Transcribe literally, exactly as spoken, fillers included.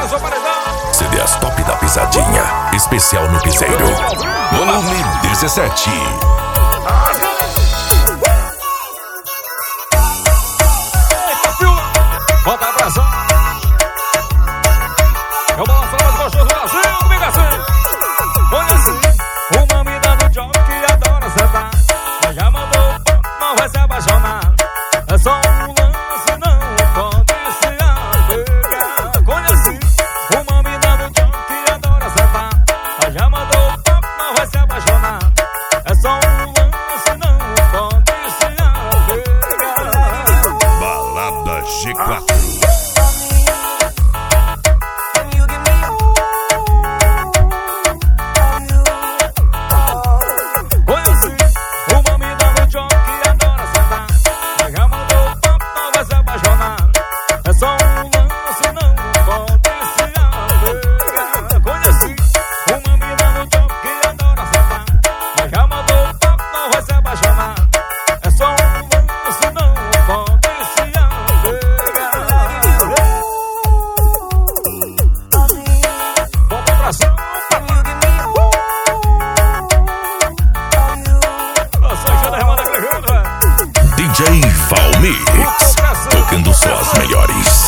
mais um paredão. C D As Top da Pisadinha, especial no Piseiro. Volume dezessete. Eita, filma. Bota a pressão. É o balanço mais gostoso do Brasil, comigo assim. Olha assim, uma mina do job que adora sentar. Mas já mandou, não vai se apaixonar. É só um lance, não pode se apegar. Conheci uma mina do job que adora sentar. Mas já mandou, não vai se apaixonar. É só um lance, não pode se apegar. Balada G quatro. D J Valmix, tocando só as melhores.